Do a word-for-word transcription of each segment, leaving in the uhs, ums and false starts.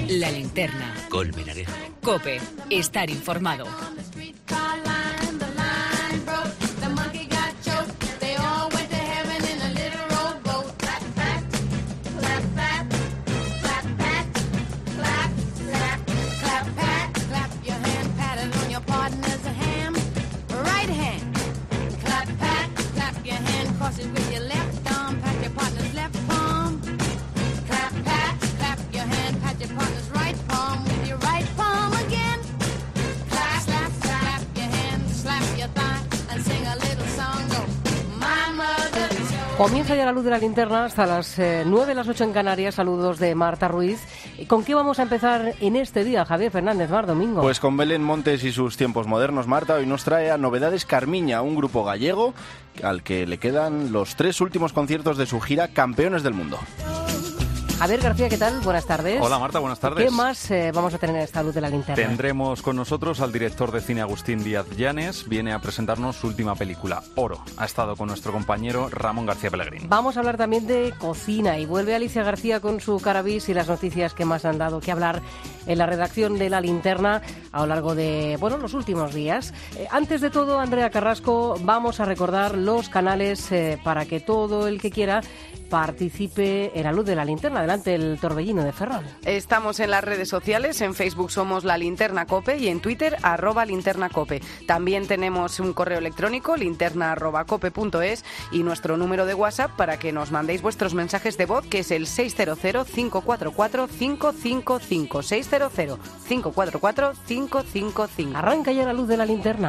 La Linterna. Colmenarejo. COPE. Estar informado. Comienza ya la luz de la linterna hasta las eh, nueve, las ocho en Canarias. Saludos de Marta Ruiz. ¿Con qué vamos a empezar en este día, Javier Fernández Mar Domingo? Pues con Belén Montes y sus tiempos modernos. Marta hoy nos trae a Novedades Carmiña, un grupo gallego al que le quedan los tres últimos conciertos de su gira Campeones del Mundo. Javier García, ¿qué tal? Buenas tardes. Hola Marta, buenas tardes. ¿Qué más eh, vamos a tener en esta luz de la linterna? Tendremos con nosotros al director de cine Agustín Díaz Llanes. Viene a presentarnos su última película, Oro. Ha estado con nuestro compañero Ramón García Pellegrín. Vamos a hablar también de cocina y vuelve Alicia García con su Carabis y las noticias que más han dado que hablar en la redacción de La Linterna a lo largo de, bueno, los últimos días. Eh, antes de todo, Andrea Carrasco, vamos a recordar los canales eh, para que todo el que quiera participe en la luz de la linterna. Adelante, el torbellino de Ferrol. Estamos en las redes sociales, en Facebook somos La Linterna Cope y en Twitter arroba Linterna Cope. También tenemos un correo electrónico, linterna arroba cope punto es, y nuestro número de WhatsApp para que nos mandéis vuestros mensajes de voz, que es el seis cero cero, cinco cuatro cuatro, cinco cinco cinco. seis cero cero, cinco cuatro cuatro, cinco cinco cinco. Arranca ya la luz de la linterna.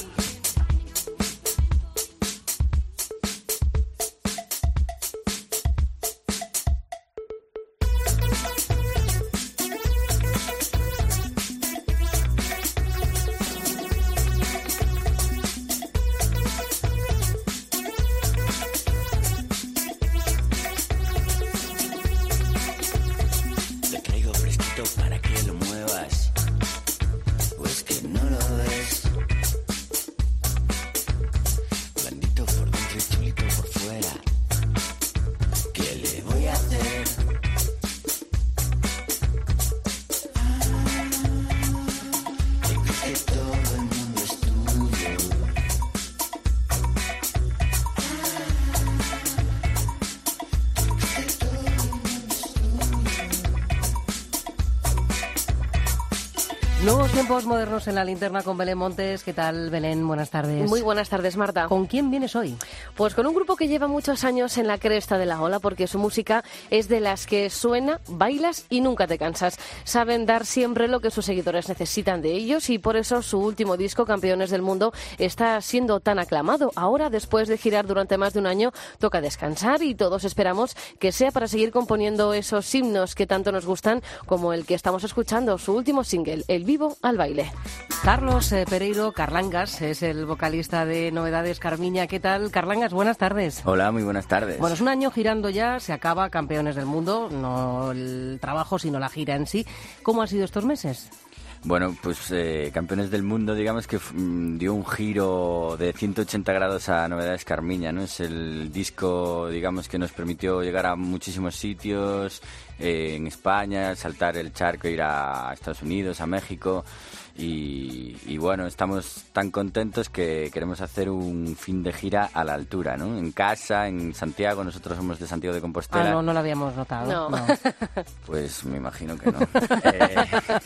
Nuevos tiempos modernos en la linterna con Belén Montes. ¿Qué tal, Belén? Buenas tardes. Muy buenas tardes, Marta. ¿Con quién vienes hoy? Pues con un grupo que lleva muchos años en la cresta de la ola, porque su música es de las que suena, bailas y nunca te cansas. Saben dar siempre lo que sus seguidores necesitan de ellos y por eso su último disco, Campeones del Mundo, está siendo tan aclamado. Ahora, después de girar durante más de un año, toca descansar y todos esperamos que sea para seguir componiendo esos himnos que tanto nos gustan, como el que estamos escuchando, su último single, El Vivo al Baile. Carlos eh, Pereiro Carlangas es el vocalista de Novedades Carmiña. ¿Qué tal, Carlangas? Buenas tardes. Hola, muy buenas tardes. Bueno, es un año girando ya, se acaba Campeones del Mundo, no el trabajo, sino la gira en sí. ¿Cómo han sido estos meses? Bueno, pues eh, Campeones del Mundo, digamos que mm, dio un giro de ciento ochenta grados a Novedades Carmiña, ¿no? Es el disco, digamos, que nos permitió llegar a muchísimos sitios eh, en España, saltar el charco, ir a Estados Unidos, a México. Y, y bueno, estamos tan contentos que queremos hacer un fin de gira a la altura, ¿no? En casa, en Santiago, nosotros somos de Santiago de Compostela. Ah, no, no lo habíamos notado. No. no. Pues me imagino que no. eh,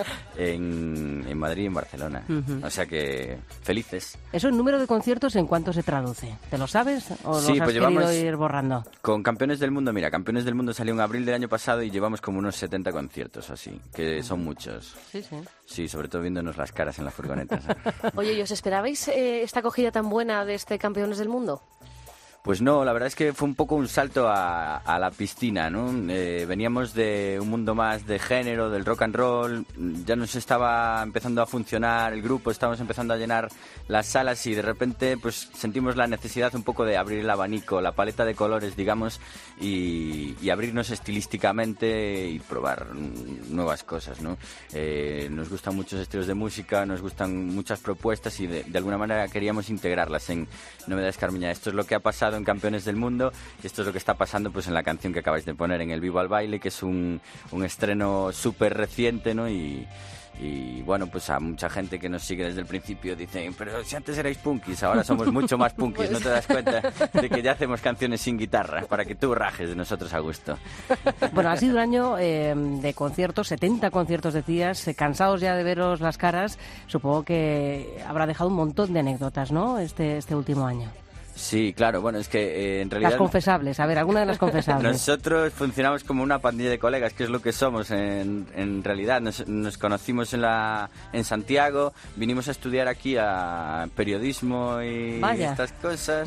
en, en Madrid y en Barcelona. Uh-huh. O sea que felices. ¿Eso en número de conciertos en cuánto se traduce? ¿Te lo sabes o sí, los has pues llevamos, querido ir borrando? Con Campeones del Mundo, mira, Campeones del Mundo salió en abril del año pasado y llevamos como unos setenta conciertos así, que son muchos. Sí, sí. Sí, sobre todo viéndonos las caras en las furgonetas. Oye, ¿y os esperabais eh, esta acogida tan buena de este Campeones del Mundo? Pues no, la verdad es que fue un poco un salto a, a la piscina, ¿no? Eh, veníamos de un mundo más de género, del rock and roll, ya nos estaba empezando a funcionar el grupo, estábamos empezando a llenar las salas y de repente pues sentimos la necesidad un poco de abrir el abanico, la paleta de colores, digamos, y, y abrirnos estilísticamente y probar nuevas cosas, ¿no? Eh, nos gustan muchos estilos de música, nos gustan muchas propuestas y de, de alguna manera queríamos integrarlas en Novedades Carmiña. Esto es lo que ha pasado estado en Campeones del Mundo, y esto es lo que está pasando pues en la canción que acabáis de poner, en El Vivo al Baile, que es un, un estreno súper reciente, ¿no? Y, y bueno, pues a mucha gente que nos sigue desde el principio dicen, pero si antes erais punkis, ahora somos mucho más punkis, pues... ¿no te das cuenta de que ya hacemos canciones sin guitarra para que tú rajes de nosotros a gusto? Bueno, ha sido un año eh, de conciertos, setenta conciertos decías, eh, cansados ya de veros las caras, supongo que habrá dejado un montón de anécdotas, ¿no?, este, este último año. Sí, claro, bueno, es que eh, en realidad... Las confesables, a ver, alguna de las confesables. Nosotros funcionamos como una pandilla de colegas, que es lo que somos en, en realidad. Nos, nos conocimos en, la, en Santiago, vinimos a estudiar aquí a periodismo y Vaya. estas cosas.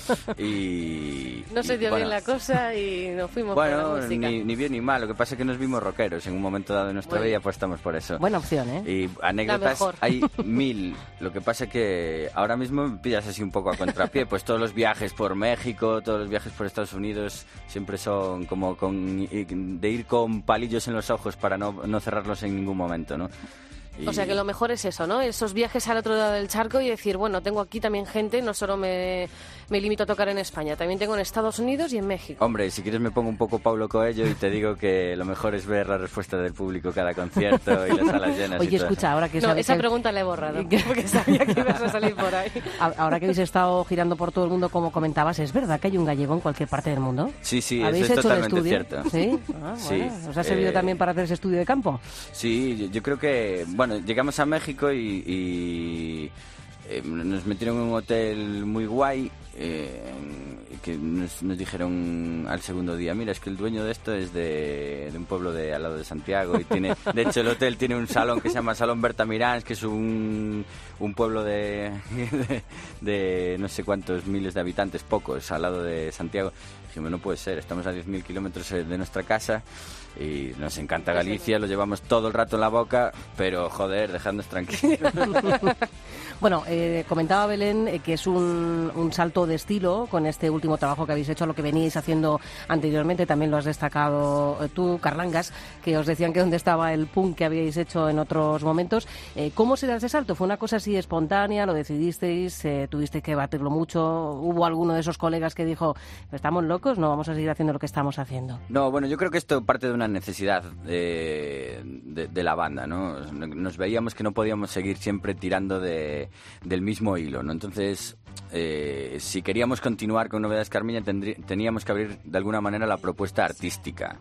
Y, No se y, dio bueno, bien la cosa y nos fuimos por bueno, la música. ni, ni bien ni mal, lo que pasa es que nos vimos rockeros en un momento dado de nuestra Bueno. vida y apostamos por eso. Buena opción, ¿eh? Y La anécdotas mejor. hay mil. Lo que pasa que ahora mismo me pillas así un poco a contrapié. Pues todos los viajes por México, todos los viajes por Estados Unidos siempre son como con, de ir con palillos en los ojos para no, no cerrarlos en ningún momento, ¿no? Y... O sea que lo mejor es eso, ¿no? Esos viajes al otro lado del charco y decir, bueno, tengo aquí también gente, no solo me, me limito a tocar en España, también tengo en Estados Unidos y en México. Hombre, si quieres me pongo un poco Paulo Coelho y te digo que lo mejor es ver la respuesta del público cada concierto y las salas llenas. Oye, y todo. escucha, ahora que No, sabes esa que- pregunta la he borrado, porque sabía que ibas a salir por ahí. a- ahora que habéis estado girando por todo el mundo, como comentabas, ¿es verdad que hay un gallego en cualquier parte del mundo? Sí, sí, ¿Habéis eso es hecho el totalmente estudio? cierto. ¿Sí? Ah, Sí, bueno. ¿Os ha servido eh, también para hacer ese estudio de campo? Sí, yo, yo creo que, bueno, llegamos a México y, y, eh, nos metieron en un hotel muy guay, eh, que nos, nos dijeron al segundo día, mira, es que el dueño de esto es de, de un pueblo de al lado de Santiago y tiene, de hecho el hotel tiene un salón que se llama Salón Berta Mirans, que es un, un pueblo de, de, de no sé cuántos miles de habitantes, pocos, al lado de Santiago. Dijimos, no puede ser, estamos a diez mil kilómetros de nuestra casa y nos encanta Galicia, lo llevamos todo el rato en la boca, pero joder, dejadnos tranquilos. Bueno, eh, comentaba Belén eh, que es un, un salto de estilo con este último trabajo que habéis hecho, lo que veníais haciendo anteriormente, también lo has destacado eh, tú, Carlangas, que os decían que dónde estaba el punk que habíais hecho en otros momentos. Eh, ¿Cómo se da ese salto? ¿Fue una cosa así espontánea? ¿Lo decidisteis? Eh, ¿Tuvisteis que batirlo mucho? ¿Hubo alguno de esos colegas que dijo, estamos locos, no vamos a seguir haciendo lo que estamos haciendo? No, bueno, yo creo que esto parte de una necesidad de, de, de la banda, ¿no? Nos veíamos que no podíamos seguir siempre tirando de, del mismo hilo, ¿no? Entonces, eh, si queríamos continuar con Novedades Carmiña, tendrí, teníamos que abrir de alguna manera la propuesta artística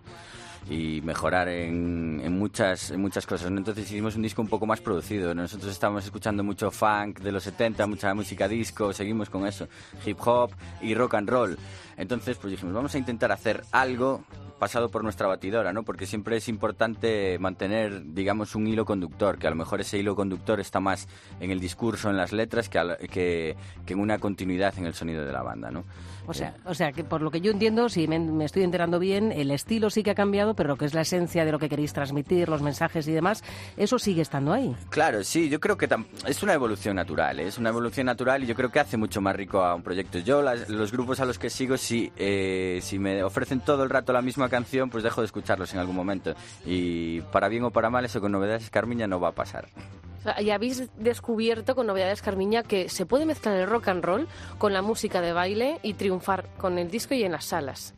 y mejorar en, en muchas en muchas cosas, ¿no? Entonces hicimos un disco un poco más producido. Nosotros estábamos escuchando mucho funk de los setenta, mucha música disco, seguimos con eso, hip hop y rock and roll. Entonces pues dijimos, vamos a intentar hacer algo pasado por nuestra batidora, ¿no? Porque siempre es importante mantener, digamos, un hilo conductor, que a lo mejor ese hilo conductor está más en el discurso, en las letras, que, a, que, que en una continuidad en el sonido de la banda, ¿no? O sea, o sea, que por lo que yo entiendo, si me, me estoy enterando bien, el estilo sí que ha cambiado, pero lo que es la esencia de lo que queréis transmitir, los mensajes y demás, eso sigue estando ahí. Claro, sí, yo creo que tam- es una evolución natural, ¿eh? Es una evolución natural y yo creo que hace mucho más rico a un proyecto. Yo, las- los grupos a los que sigo, si, eh, si me ofrecen todo el rato la misma canción, pues dejo de escucharlos en algún momento. Y para bien o para mal, eso con Novedades Carmiña no va a pasar. O sea, y habéis descubierto con Novedades Carmiña que se puede mezclar el rock and roll con la música de baile y triunfar con el disco y en las salas.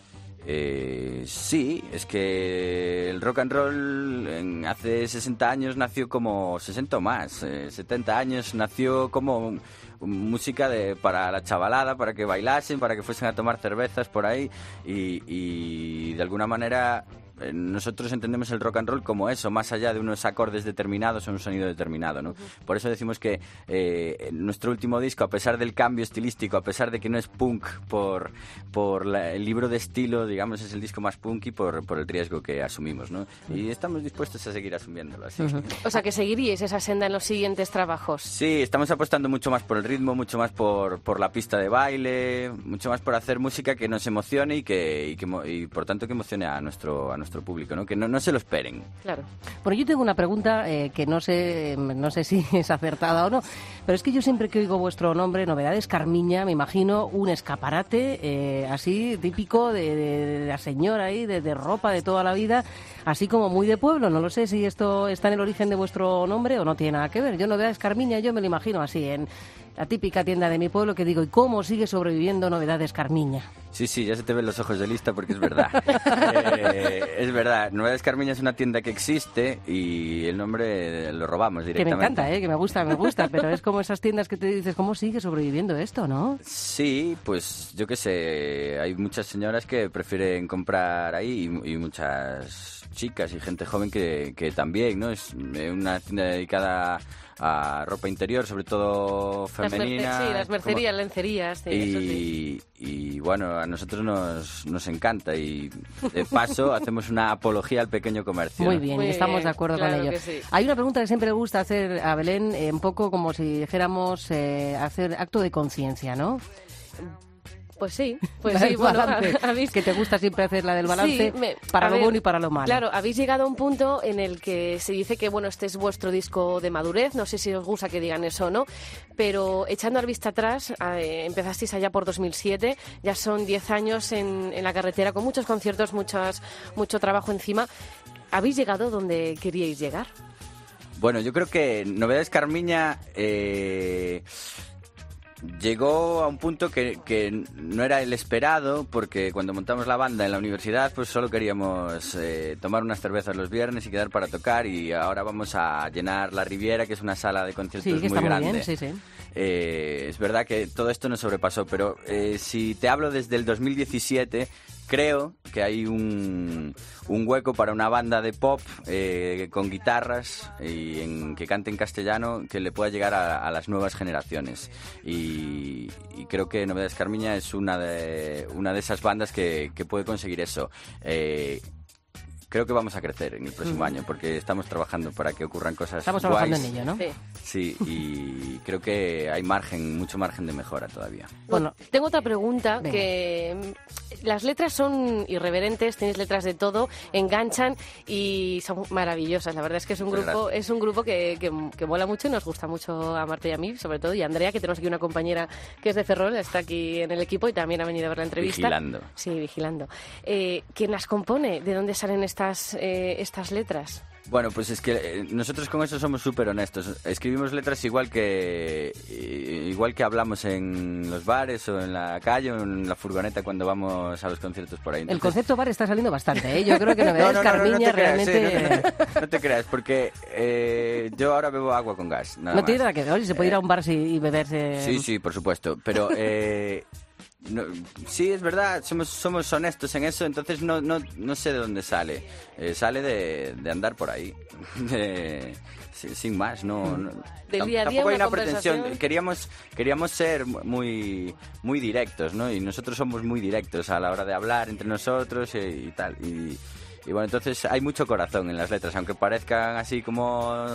Eh, sí, es que el rock and roll en, hace sesenta años nació como, sesenta o más, eh, setenta años nació como música de, para la chavalada, para que bailasen, para que fuesen a tomar cervezas por ahí y, y de alguna manera eh, nosotros entendemos el rock and roll como eso, más allá de unos acordes determinados o un sonido determinado, ¿no? Uh-huh. Por eso decimos que eh, nuestro último disco, a pesar del cambio estilístico, a pesar de que no es punk por, por la, el libro de estilo, digamos, es el disco más punky por, por el riesgo que asumimos, ¿no? Y estamos dispuestos a seguir asumiéndolo así. Uh-huh. O sea, que seguiríais esa senda en los siguientes trabajos. Sí, estamos apostando mucho más por el ritmo, mucho más por, por la pista de baile, mucho más por hacer música que nos emocione y que, y que y por tanto que emocione a nuestro a nuestro público, ¿no? Que no, no se lo esperen. Claro. Bueno, yo tengo una pregunta eh, que no sé no sé si es acertada o no, pero es que yo siempre que oigo vuestro nombre, Novedades Carmiña, me imagino un escaparate eh, así típico de, de, de la señora ahí, de, de ropa de toda la vida, así como muy de pueblo. No lo sé si esto está en el origen de vuestro nombre o no tiene nada que ver. Yo Novedades Carmiña, yo me lo imagino así, en la típica tienda de mi pueblo que digo, ¿y cómo sigue sobreviviendo Novedades Carmiña? Sí, sí, ya se te ven los ojos de lista porque es verdad. eh, es verdad, Novedades Carmiña es una tienda que existe y el nombre lo robamos directamente. Que me encanta, ¿eh? Que me gusta, me gusta, pero es como esas tiendas que te dices, ¿cómo sigue sobreviviendo esto, no? Sí, pues yo qué sé, hay muchas señoras que prefieren comprar ahí y, y muchas chicas y gente joven que, que también, ¿no? Es una tienda dedicada a ropa interior, sobre todo femenina. Las merce- sí, las mercerías, como... lencerías. Sí, y, eso sí. y bueno, a nosotros nos, nos encanta y de paso hacemos una apología al pequeño comercio. Muy ¿no? bien, Muy estamos bien, de acuerdo claro con ello. que sí. Hay una pregunta que siempre le gusta hacer a Belén, eh, un poco como si dijéramos eh, hacer acto de conciencia, ¿no? Pues sí, pues La sí, del bueno, balance, habéis... que te gusta siempre hacer la del balance, Sí, me- para a lo ver, bueno y para lo malo. Claro, habéis llegado a un punto en el que se dice que, bueno, este es vuestro disco de madurez, no sé si os gusta que digan eso o no, pero echando la vista atrás, eh, empezasteis allá por dos mil siete, ya son diez años en, en la carretera, con muchos conciertos, muchas, mucho trabajo encima. ¿Habéis llegado donde queríais llegar? Bueno, yo creo que Novedades Carmiña eh, llegó a un punto que, que no era el esperado, porque cuando montamos la banda en la universidad, pues solo queríamos eh, tomar unas cervezas los viernes y quedar para tocar, y ahora vamos a llenar la Riviera, que es una sala de conciertos Sí, que muy está muy grande. bien, sí, sí. Eh, es verdad que todo esto nos sobrepasó, pero eh, si te hablo desde el dos mil diecisiete, creo que hay un, un hueco para una banda de pop eh, con guitarras y en, que cante en castellano, que le pueda llegar a, a las nuevas generaciones. Y, y creo que Novedades Carmiña es una de, una de esas bandas que, que puede conseguir eso. Eh, Creo que vamos a crecer en el próximo mm. año, porque estamos trabajando para que ocurran cosas Estamos guays. trabajando en ello, ¿no? Sí. Sí, y creo que hay margen, mucho margen de mejora todavía. Bueno, tengo otra pregunta. Venga. Que las letras son irreverentes, tenéis letras de todo, enganchan y son maravillosas. La verdad es que es un Pues grupo, gracias. es un grupo que, que, que mola mucho y nos gusta mucho a Marta y a mí, sobre todo, y a Andrea, que tenemos aquí una compañera que es de Ferrol, está aquí en el equipo y también ha venido a ver la entrevista. Vigilando. Sí, vigilando. Eh, ¿Quién las compone? ¿De dónde salen estas, eh, estas letras? Bueno, pues es que eh, nosotros con eso somos súper honestos. Escribimos letras igual que eh, igual que hablamos en los bares o en la calle o en la furgoneta cuando vamos a los conciertos por ahí. el Entonces... concepto bar está saliendo bastante, ¿eh? Yo creo que Novedades No, no, no, Carmiña no te creas, realmente... eh, no, te, no te creas, porque eh, yo ahora bebo agua con gas. Nada No más. tiene nada que ver, oye, se puede ir a Eh, un bar si- y beberse... Sí, sí, por supuesto. Pero eh, no, sí, es verdad, somos somos honestos en eso, entonces no no, no sé de dónde sale. Eh, sale de, de andar por ahí. De, sí, sin más, no, no. Del Tam- día a día, tampoco hay una una pretensión. conversación. Queríamos queríamos ser muy muy directos, ¿no? Y nosotros somos muy directos a la hora de hablar entre nosotros y, y tal. Y, y bueno, entonces hay mucho corazón en las letras, aunque parezcan así como,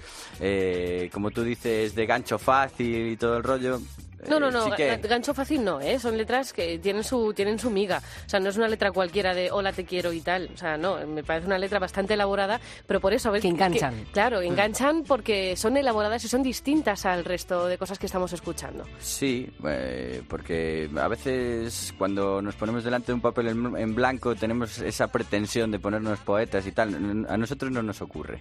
eh, como tú dices, de gancho fácil y todo el rollo. No, no, eh, no, sí que- ga- gancho fácil no, ¿eh? Son letras que tienen su tienen su miga. O sea, no es una letra cualquiera de hola, te quiero y tal. O sea, no, me parece una letra bastante elaborada, pero por eso, a ver... Que enganchan. claro, enganchan porque son elaboradas y son distintas al resto de cosas que estamos escuchando. Sí, eh, porque a veces cuando nos ponemos delante de un papel en, en blanco tenemos esa pretensión de ponernos poetas y tal. A nosotros no nos ocurre.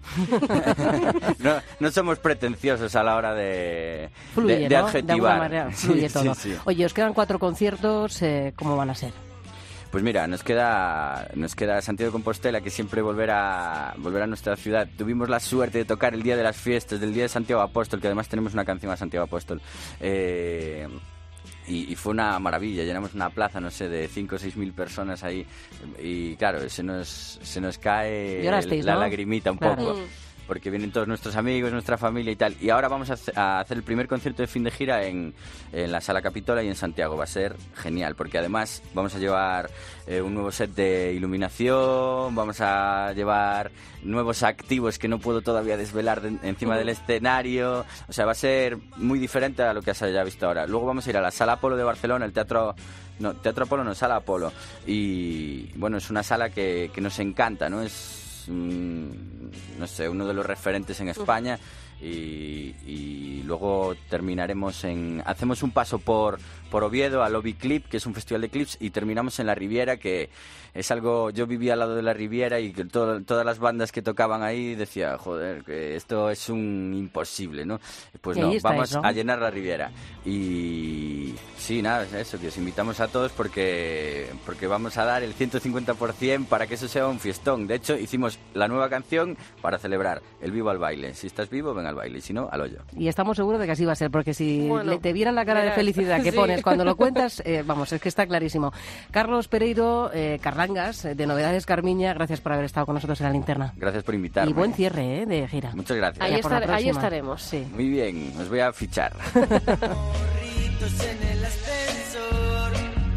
no, no somos pretenciosos a la hora de, Fluye, de, de ¿no? adjetivar. De alguna manera fluye Sí, todo. sí, sí. Oye, os quedan cuatro conciertos, eh, ¿cómo van a ser? Pues mira, nos queda nos queda Santiago de Compostela, que siempre volver a volver a nuestra ciudad. Tuvimos la suerte de tocar el día de las fiestas, del día de Santiago Apóstol, que además tenemos una canción a Santiago Apóstol. Eh, y, y fue una maravilla, llenamos una plaza, no sé, de cinco o seis mil personas ahí. Y claro, se nos, se nos cae Llorasteis, la ¿no? lagrimita un Claro. poco. Mm. Porque vienen todos nuestros amigos, nuestra familia y tal. Y ahora vamos a, hace- a hacer el primer concierto de fin de gira en, en la Sala Capitola y en Santiago. Va a ser genial, porque además vamos a llevar eh, un nuevo set de iluminación, vamos a llevar nuevos activos que no puedo todavía desvelar de- encima del escenario. O sea, va a ser muy diferente a lo que has ya visto ahora. Luego vamos a ir a la Sala Apolo de Barcelona, el teatro... No, Teatro Apolo no, Sala Apolo. Y bueno, es una sala que, que nos encanta, ¿no? Es... Mm, no sé, uno de los referentes en España y, y luego terminaremos en... Hacemos un paso por, por Oviedo, al Obi Clip, que es un festival de clips, y terminamos en la Riviera, que es algo... Yo vivía al lado de la Riviera y que todo, todas las bandas que tocaban ahí decía, joder, que esto es un imposible, ¿no? Pues no, vamos eso. a llenar la Riviera. Y sí, nada, es eso, que os invitamos a todos porque, porque vamos a dar el ciento cincuenta por ciento para que eso sea un fiestón. De hecho, hicimos la nueva canción para celebrar el vivo al baile. Si estás vivo, ven al baile, y si no, al hoyo. Y estamos seguros de que así va a ser, porque si bueno, le, te vieran la cara verás. de felicidad que sí. pones cuando lo cuentas, eh, vamos, es que está clarísimo. Carlos Pereiro, eh, Carlangas, de Novedades Carmiña, gracias por haber estado con nosotros en La Linterna. Gracias por invitarme. Y buen cierre, ¿eh?, de gira. Muchas gracias. Ahí, estar, ahí estaremos. Sí. Muy bien, os voy a fichar. En el ascensor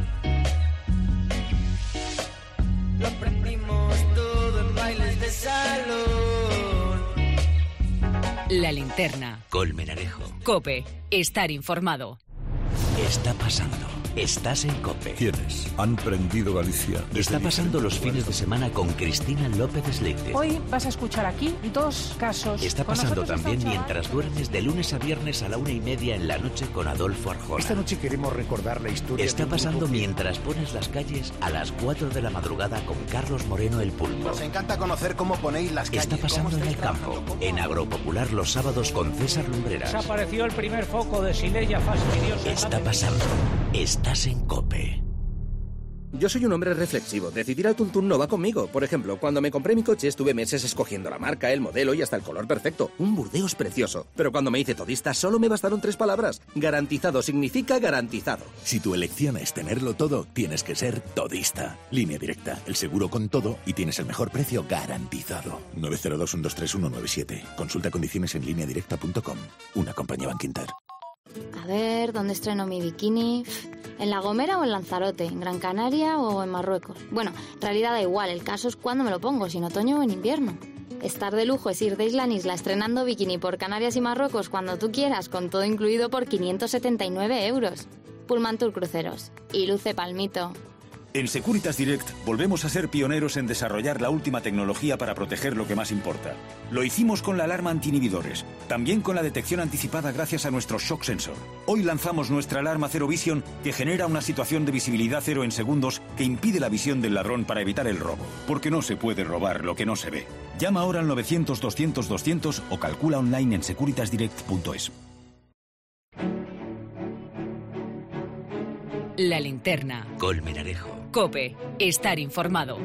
lo aprendimos todo en bailes de salón. La Linterna. Colmenarejo. COPE. Estar informado. Está pasando. Estás en COPE. ¿Quiénes han prendido Galicia? Está pasando los fines de semana con Cristina López Sleiter. Hoy vas a escuchar aquí dos casos. Está pasando también mientras duermes de lunes a viernes a la una y media en la noche con Adolfo Arjona. Esta noche queremos recordar la historia. Está pasando mientras pones las calles a las cuatro de la madrugada con Carlos Moreno el Pulpo. Nos encanta conocer cómo ponéis las calles. Está pasando en el campo, en Agropopular los sábados con César Lumbreras. Desapareció el primer foco de Silesia fastidiosa. Está pasando. Estás en COPE. Yo soy un hombre reflexivo. Decidir al tuntún no va conmigo. Por ejemplo, cuando me compré mi coche estuve meses escogiendo la marca, el modelo y hasta el color perfecto. Un Burdeos precioso. Pero cuando me hice todista solo me bastaron tres palabras. Garantizado significa garantizado. Si tu elección es tenerlo todo, tienes que ser todista. Línea Directa, el seguro con todo y tienes el mejor precio garantizado. nueve cero dos, uno dos tres, uno nueve siete. Consulta condiciones en línea directa punto com. Una compañía Bankinter. A ver, ¿dónde estreno mi bikini? ¿En La Gomera o en Lanzarote? ¿En Gran Canaria o en Marruecos? Bueno, en realidad da igual, el caso es cuándo me lo pongo, si en otoño o en invierno. Estar de lujo es ir de isla en isla estrenando bikini por Canarias y Marruecos cuando tú quieras, con todo incluido por quinientos setenta y nueve euros. Pullman Tour Cruceros. Y luce palmito. En Securitas Direct volvemos a ser pioneros en desarrollar la última tecnología para proteger lo que más importa. Lo hicimos con la alarma anti-inhibidores, también con la detección anticipada gracias a nuestro Shock Sensor. Hoy lanzamos nuestra alarma Zero Vision, que genera una situación de visibilidad cero en segundos que impide la visión del ladrón para evitar el robo. Porque no se puede robar lo que no se ve. Llama ahora al novecientos, doscientos, doscientos o calcula online en securitas direct punto es. La Linterna. Colmenarejo. COPE. Estar informado.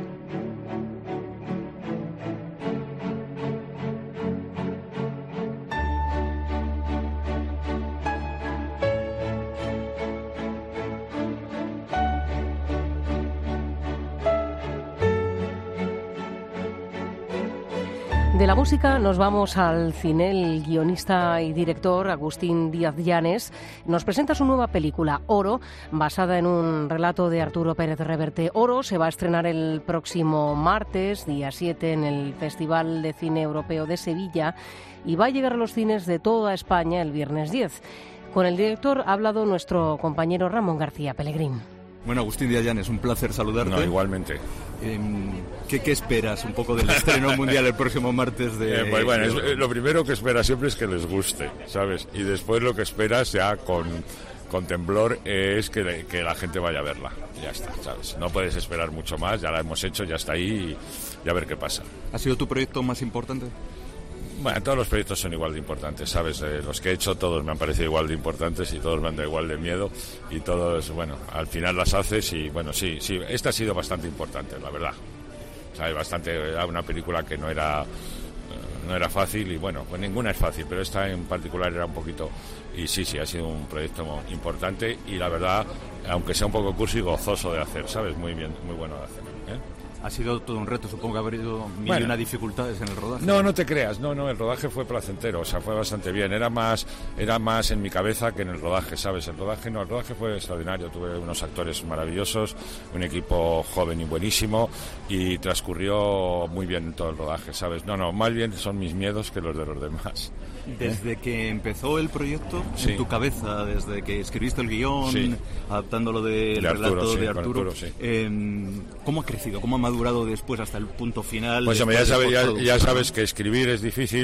De la música nos vamos al cine. El guionista y director Agustín Díaz Llanes nos presenta su nueva película, Oro, basada en un relato de Arturo Pérez Reverte. Oro se va a estrenar el próximo martes, día siete, en el Festival de Cine Europeo de Sevilla y va a llegar a los cines de toda España el viernes diez. Con el director ha hablado nuestro compañero Ramón García Pellegrín. Bueno, Agustín Díaz Llanes, un placer saludarte. No, igualmente. Eh, ¿qué, ¿Qué esperas un poco del estreno mundial el próximo martes de...? Eh, pues bueno, es, lo primero que esperas siempre es que les guste, ¿sabes? Y después lo que esperas ya con, con temblor es que, que la gente vaya a verla. Ya está, ¿sabes? No puedes esperar mucho más, ya la hemos hecho, ya está ahí y, y a ver qué pasa. ¿Ha sido tu proyecto más importante? Bueno, todos los proyectos son igual de importantes, ¿sabes? Eh, los que he hecho todos me han parecido igual de importantes y todos me han dado igual de miedo y todos, bueno, al final las haces y, bueno, sí, sí, esta ha sido bastante importante, la verdad. ¿Sabes? Bastante, era una película que no era, no era fácil y, bueno, pues ninguna es fácil, pero esta en particular era un poquito, y sí, sí, ha sido un proyecto importante y, la verdad, aunque sea un poco cursi, gozoso de hacer, ¿sabes? Muy bien, muy bueno de hacer, ¿eh? Ha sido todo un reto, supongo que ha habido mil bueno, y una dificultades en el rodaje. No, no te creas, no, no, el rodaje fue placentero, o sea, fue bastante bien. Era más, era más en mi cabeza que en el rodaje, ¿sabes? El rodaje no, el rodaje fue extraordinario. Tuve unos actores maravillosos, un equipo joven y buenísimo y transcurrió muy bien en todo el rodaje, ¿sabes? No, no, más bien son mis miedos que los de los demás. Desde ¿Eh? que empezó el proyecto, sí. en tu cabeza, desde que escribiste el guión, sí. adaptándolo del de relato Arturo, sí, de Arturo, Arturo sí. eh, ¿cómo ha crecido? ¿Cómo ha madurado después hasta el punto final? Pues hombre, ya, de sabe, ya, ya sabes que escribir es difícil,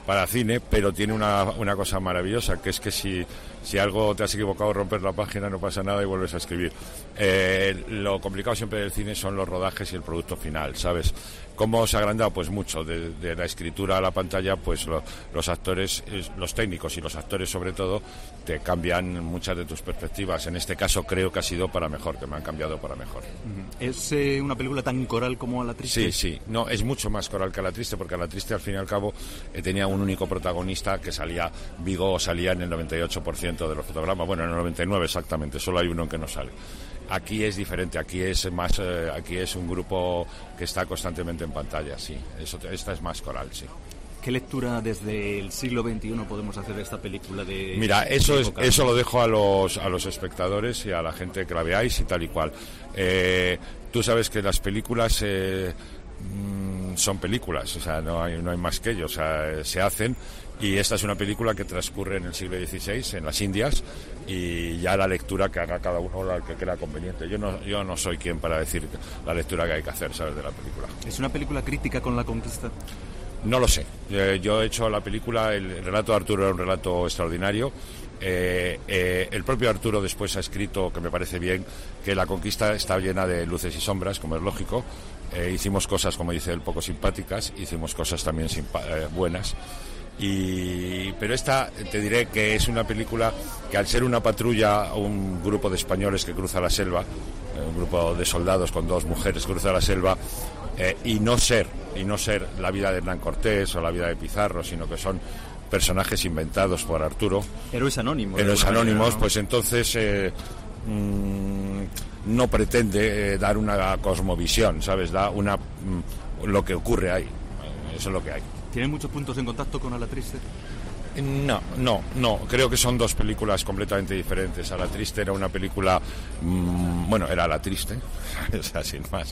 para cine, pero tiene una, una cosa maravillosa, que es que si, si algo te has equivocado, romper la página, no pasa nada y vuelves a escribir. Eh, lo complicado siempre del cine son los rodajes y el producto final, ¿sabes? ¿Cómo se ha agrandado? Pues mucho, de, de la escritura a la pantalla, pues lo, los actores, los técnicos y los actores sobre todo, te cambian muchas de tus perspectivas. En este caso creo que ha sido para mejor, que me han cambiado para mejor. ¿Es eh, una película tan coral como A la Triste? Sí, sí, no, es mucho más coral que A la Triste, porque A la Triste al fin y al cabo eh, tenía un único protagonista que salía, Vigo salía en el noventa y ocho por ciento de los fotogramas, bueno, en el noventa y nueve exactamente, solo hay uno en que no sale. Aquí es diferente, aquí es más, eh, aquí es un grupo que está constantemente en pantalla, sí. Eso, esta es más coral, sí. ¿Qué lectura desde el siglo veintiuno podemos hacer de esta película de? Mira, eso es, eso lo dejo a los a los espectadores y a la gente que la veáis y tal y cual. Eh, tú sabes que las películas eh, mm, son películas, o sea, no hay no hay más que ello, o sea, se hacen. Y esta es una película que transcurre en el siglo dieciséis, en las Indias, y ya la lectura que haga cada uno la que crea conveniente. Yo no, yo no soy quien para decir la lectura que hay que hacer, ¿sabes?, de la película. ¿Es una película crítica con la conquista? No lo sé. Eh, yo he hecho la película, el, el relato de Arturo era un relato extraordinario. Eh, eh, el propio Arturo después ha escrito, que me parece bien, que la conquista está llena de luces y sombras, como es lógico. Eh, hicimos cosas, como dice él, poco simpáticas, hicimos cosas también simpa- eh, buenas. Y, pero esta te diré que es una película que, al ser una patrulla, un grupo de españoles que cruza la selva, un grupo de soldados con dos mujeres cruza la selva, eh, y no ser y no ser la vida de Hernán Cortés o la vida de Pizarro, sino que son personajes inventados por Arturo, héroes anónimos, héroes anónimos manera, ¿no? Pues entonces eh, mmm, no pretende eh, dar una cosmovisión, ¿sabes? Da una mmm, lo que ocurre ahí, eso es lo que hay. ¿Tienen muchos puntos en contacto con A la Triste? No, no, no. Creo que son dos películas completamente diferentes. A la Triste era una película, mmm, bueno, era La Triste, o sea, sin más,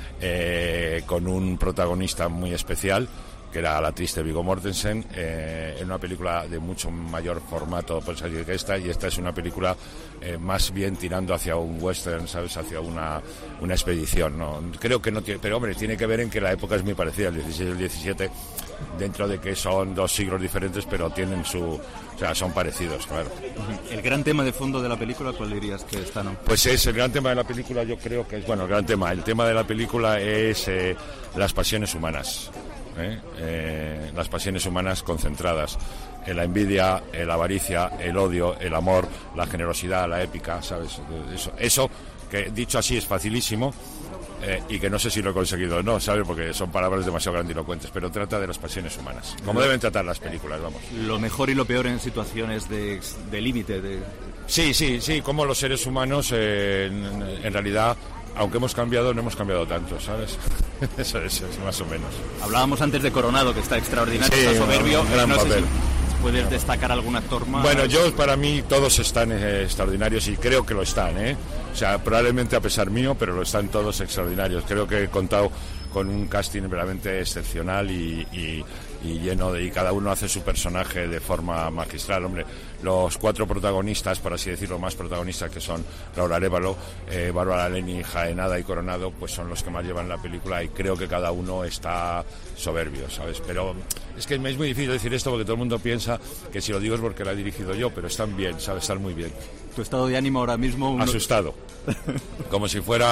eh, con un protagonista muy especial, que era A la Triste Viggo Mortensen, eh, en una película de mucho mayor formato pues, que esta, y esta es una película eh, más bien tirando hacia un western, ¿sabes?, hacia una, una expedición, ¿no? Creo que no tiene, pero hombre, tiene que ver en que la época es muy parecida, el dieciséis y el diecisiete, dentro de que son dos siglos diferentes, pero tienen su, o sea, son parecidos, claro. El gran tema de fondo de la película, ¿cuál dirías que está, no? Pues es el gran tema de la película, yo creo que es, bueno, el gran tema, el tema de la película es eh, las pasiones humanas. ¿Eh? Eh, las pasiones humanas concentradas en la envidia, en la avaricia, el odio, el amor, la generosidad, la épica, ¿sabes? Eso, eso que dicho así es facilísimo, eh, y que no sé si lo he conseguido o no, ¿sabes? Porque son palabras demasiado grandilocuentes, pero trata de las pasiones humanas, como deben tratar las películas, vamos. Lo mejor y lo peor en situaciones de, de límite. De... Sí, sí, sí, como los seres humanos eh, en, en realidad, aunque hemos cambiado, no hemos cambiado tanto, ¿sabes? Eso es, es más o menos. Hablábamos antes de Coronado, que está extraordinario, sí, está soberbio. Un gran no papel. sé si puedes destacar algún actor más. Bueno, yo, para mí, todos están eh, extraordinarios y creo que lo están, ¿eh? O sea, probablemente a pesar mío, pero lo están todos extraordinarios. Creo que he contado con un casting realmente excepcional y, y, y lleno de... Y cada uno hace su personaje de forma magistral, hombre. Los cuatro protagonistas, por así decirlo, más protagonistas, que son Laura Arévalo, eh, Bárbara Leni, Jaenada y Coronado, pues son los que más llevan la película, y creo que cada uno está soberbio, ¿sabes? Pero es que es muy difícil decir esto porque todo el mundo piensa que si lo digo es porque la he dirigido yo, pero están bien, ¿sabes? Están muy bien. ¿Tu estado de ánimo ahora mismo? Uno... Asustado. Como si fuera,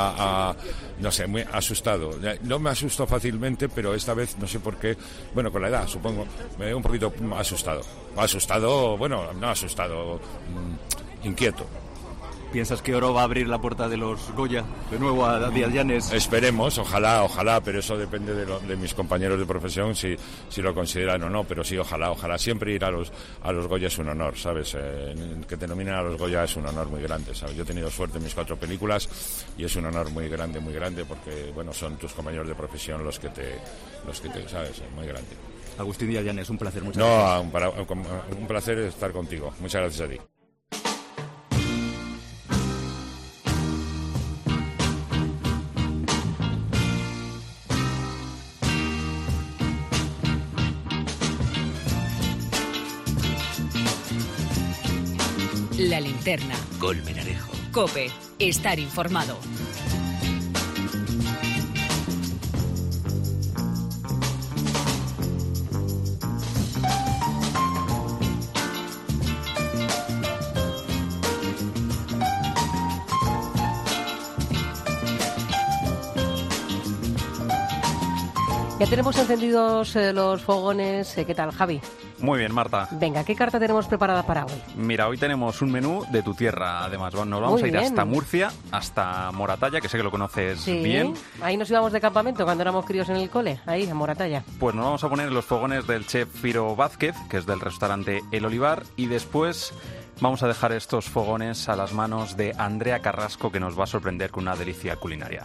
a, no sé, muy asustado. No me asusto fácilmente, pero esta vez, no sé por qué, bueno, con la edad, supongo, me veo un poquito asustado. Asustado, bueno, no asustado, mmm, inquieto. ¿Piensas que Oro va a abrir la puerta de los Goya de nuevo a Díaz Llanes? Esperemos, ojalá, ojalá, pero eso depende de, lo, de mis compañeros de profesión, si, si lo consideran o no, pero sí, ojalá, ojalá. Siempre ir a los, a los Goya es un honor, ¿sabes? Eh, que te nominen a los Goya es un honor muy grande, ¿sabes? Yo he tenido suerte en mis cuatro películas y es un honor muy grande, muy grande, porque, bueno, son tus compañeros de profesión los que te, los que te, ¿sabes? Muy grande. Agustín Díaz Llanes, un placer, muchas no, gracias. No, para, un placer estar contigo. Muchas gracias a ti. La linterna. Colmenarejo. COPE. Estar informado. Ya tenemos encendidos eh, los fogones. Eh, ¿Qué tal, Javi? Muy bien, Marta. Venga, ¿qué carta tenemos preparada para hoy? Mira, hoy tenemos un menú de tu tierra, además. Nos vamos Muy a ir bien. hasta Murcia, hasta Moratalla, que sé que lo conoces Sí, bien. ahí nos íbamos de campamento cuando éramos críos en el cole, ahí, a Moratalla. Pues nos vamos a poner en los fogones del chef Firo Vázquez, que es del restaurante El Olivar, y después vamos a dejar estos fogones a las manos de Andrea Carrasco, que nos va a sorprender con una delicia culinaria.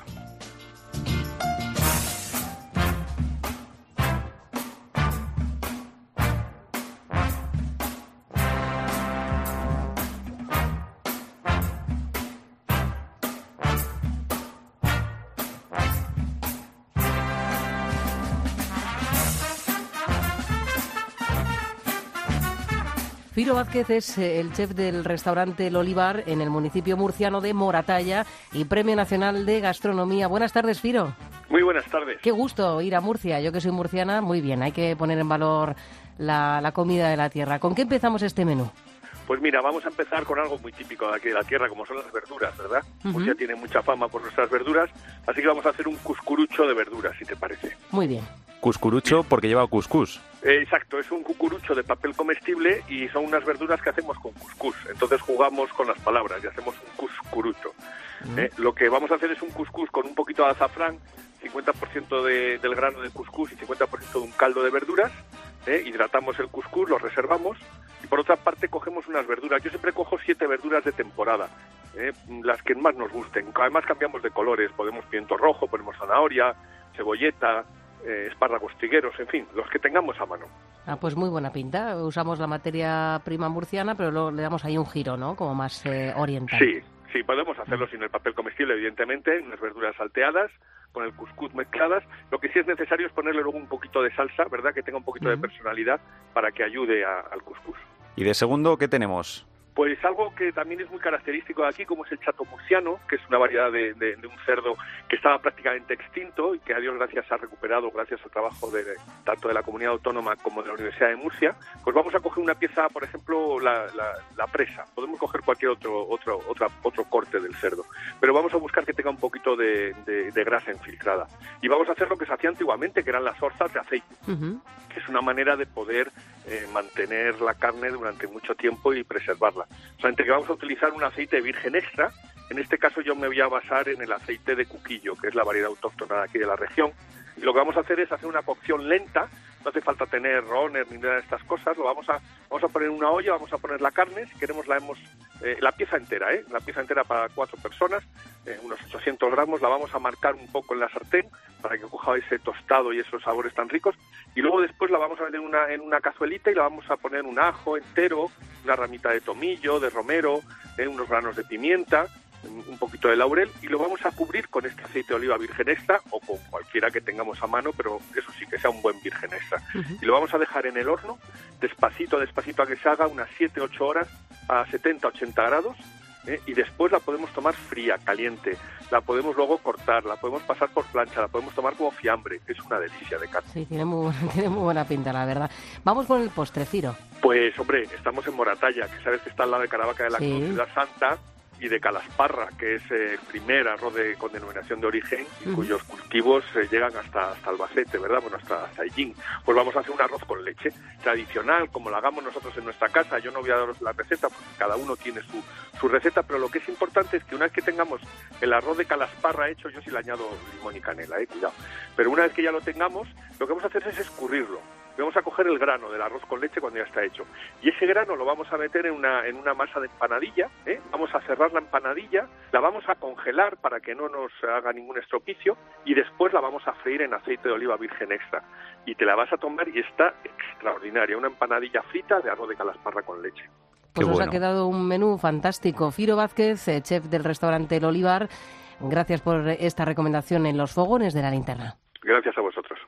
Firo Vázquez es eh, el chef del restaurante El Olivar en el municipio murciano de Moratalla y Premio Nacional de Gastronomía. Buenas tardes, Firo. Muy buenas tardes. Qué gusto ir a Murcia. Yo que soy murciana, muy bien. Hay que poner en valor la, la comida de la tierra. ¿Con qué empezamos este menú? Pues mira, vamos a empezar con algo muy típico de aquí de la tierra, como son las verduras, ¿verdad? Uh-huh. Murcia tiene mucha fama por nuestras verduras, así que vamos a hacer un cuscurucho de verduras, si te parece. Muy bien. Cuscurucho porque lleva cuscús. Eh, exacto, es un cucurucho de papel comestible y son unas verduras que hacemos con cuscús. Entonces jugamos con las palabras y hacemos un cuscurucho. Uh-huh. Eh, lo que vamos a hacer es un cuscús con un poquito de azafrán, cincuenta por ciento de, del grano de cuscús y cincuenta por ciento de un caldo de verduras. Eh, hidratamos el cuscús, lo reservamos y por otra parte cogemos unas verduras. Yo siempre cojo siete verduras de temporada, eh, las que más nos gusten. Además cambiamos de colores, podemos pimiento rojo, ponemos zanahoria, cebolleta, eh, espárragos trigueros, en fin, los que tengamos a mano. Ah, pues muy buena pinta. Usamos la materia prima murciana, pero luego le damos ahí un giro, ¿no? Como más eh, oriental. Sí, sí, podemos hacerlo sin el papel comestible, evidentemente, unas verduras salteadas, con el cuscús mezcladas. Lo que sí es necesario es ponerle luego un poquito de salsa, ¿verdad? Que tenga un poquito uh-huh. de personalidad para que ayude a, al cuscús. ¿Y de segundo qué tenemos? Pues algo que también es muy característico de aquí, como es el chato murciano, que es una variedad de, de, de un cerdo que estaba prácticamente extinto y que a Dios gracias se ha recuperado gracias al trabajo de, de tanto de la comunidad autónoma como de la Universidad de Murcia. Pues vamos a coger una pieza, por ejemplo, la, la, la presa. Podemos coger cualquier otro otro otra, otro corte del cerdo, pero vamos a buscar que tenga un poquito de, de, de grasa infiltrada. Y vamos a hacer lo que se hacía antiguamente, que eran las orzas de aceite, uh-huh. que es una manera de poder eh, mantener la carne durante mucho tiempo y preservarla. Solamente que vamos a utilizar un aceite virgen extra. En este caso yo me voy a basar en el aceite de Cuquillo, que es la variedad autóctona de aquí de la región. Y lo que vamos a hacer es hacer una cocción lenta. No hace falta tener roner ni nada de estas cosas. Lo vamos a vamos a poner en una olla, vamos a poner la carne. Si queremos la hemos eh, la pieza entera, ¿eh? La pieza entera para cuatro personas, eh, unos ochocientos gramos. La vamos a marcar un poco en la sartén para que coja ese tostado y esos sabores tan ricos. Y luego después la vamos a meter en una, en una cazuelita y la vamos a poner un ajo entero, una ramita de tomillo, de romero, eh, unos granos de pimienta, un poquito de laurel y lo vamos a cubrir con este aceite de oliva virgen extra o con cualquiera que tengamos a mano, pero eso sí, que sea un buen virgen extra. Uh-huh. Y lo vamos a dejar en el horno, despacito, despacito a que se haga unas siete ocho horas a setenta ochenta grados. ¿Eh? Y después la podemos tomar fría, caliente, la podemos luego cortar, la podemos pasar por plancha, la podemos tomar como fiambre, es una delicia de carne. Sí, tiene muy, tiene muy buena pinta, la verdad. Vamos con el postre, Ciro. Pues, hombre, estamos en Moratalla, que sabes que está al lado de Caravaca de la sí. Cruz, Ciudad Santa, y de Calasparra, que es el eh, primer arroz de, con denominación de origen, y uh-huh. cuyos cultivos eh, llegan hasta, hasta Albacete, ¿verdad? Bueno, hasta, hasta Illín. Pues vamos a hacer un arroz con leche tradicional, como lo hagamos nosotros en nuestra casa. Yo no voy a daros la receta, porque cada uno tiene su, su receta, pero lo que es importante es que una vez que tengamos el arroz de Calasparra hecho, yo sí le añado limón y canela, eh, cuidado. Pero una vez que ya lo tengamos, lo que vamos a hacer es escurrirlo. Vamos a coger el grano del arroz con leche cuando ya está hecho. Y ese grano lo vamos a meter en una, en una masa de empanadilla, ¿eh? Vamos a cerrar la empanadilla, la vamos a congelar para que no nos haga ningún estropicio y después la vamos a freír en aceite de oliva virgen extra. Y te la vas a tomar y está extraordinaria. Una empanadilla frita de arroz de Calasparra con leche. Pues nos ha quedado un menú fantástico. Firo Vázquez, chef del restaurante El Olivar, gracias por esta recomendación en los fogones de la linterna. Gracias a vosotros.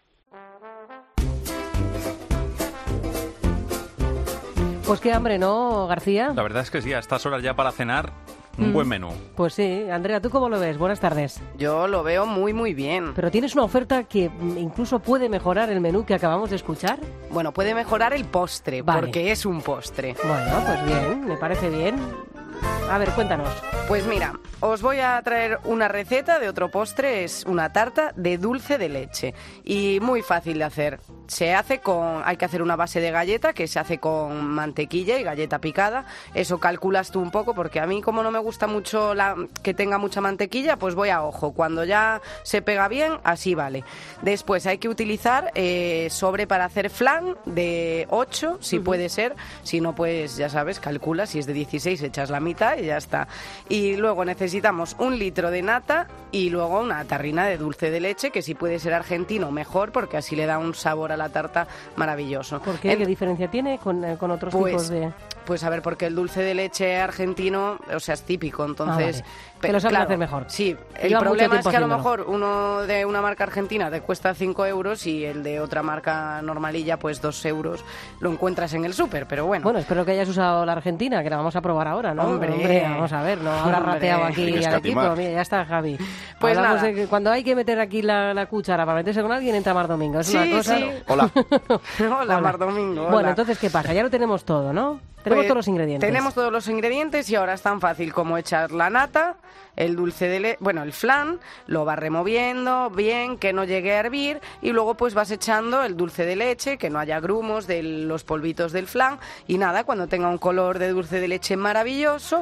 Pues qué hambre, ¿no, García? La verdad es que sí, a estas horas ya para cenar, un mm. buen menú. Pues sí. Andrea, ¿tú cómo lo ves? Buenas tardes. Yo lo veo muy, muy bien. Pero tienes una oferta que incluso puede mejorar el menú que acabamos de escuchar. Bueno, puede mejorar el postre, vale. Porque es un postre. Bueno, pues bien, me parece bien. A ver, cuéntanos. Pues mira, os voy a traer una receta de otro postre, es una tarta de dulce de leche y muy fácil de hacer. Se hace con, hay que hacer una base de galleta que se hace con mantequilla y galleta picada. Eso calculas tú un poco porque a mí como no me gusta mucho la, que tenga mucha mantequilla, pues voy a ojo. Cuando ya se pega bien, así vale. Después hay que utilizar eh, sobre para hacer flan de ocho, si uh-huh. puede ser. Si no, pues ya sabes, calcula. Si es de dieciséis, echas la mitad y ya está. Y luego necesitamos un litro de nata y luego una tarrina de dulce de leche, que si puede ser argentino, mejor, porque así le da un sabor a la tarta maravilloso. ¿Por qué? ¿Qué diferencia tiene con, eh, con otros pues, tipos de...? Pues a ver, porque el dulce de leche argentino, o sea, es típico, entonces... Ah, vale. Pero lo saben claro, hacer mejor. Sí, el Lleva problema es que a lo haciéndolo. mejor uno de una marca argentina te cuesta cinco euros y el de otra marca normalilla, pues dos euros, lo encuentras en el súper, pero bueno. Bueno, espero que hayas usado la Argentina, que la vamos a probar ahora, ¿no? Hombre, Hombre vamos a ver, no habrá hombre. rateado aquí al equipo. Mira, ya está Javi. Pues Hablamos nada. de que cuando hay que meter aquí la, la cuchara para meterse con alguien, entra Mar Domingo. Es Sí, una cosa... sí. Hola. Hola, Mar Domingo. Bueno, hola. entonces, ¿qué pasa? Ya lo tenemos todo, ¿no? Tenemos Pues, todos los ingredientes. Tenemos todos los ingredientes y ahora es tan fácil como echar la nata, el dulce de leche, bueno, el flan, lo vas removiendo bien, que no llegue a hervir y luego pues vas echando el dulce de leche, que no haya grumos de los polvitos del flan y nada, cuando tenga un color de dulce de leche maravilloso,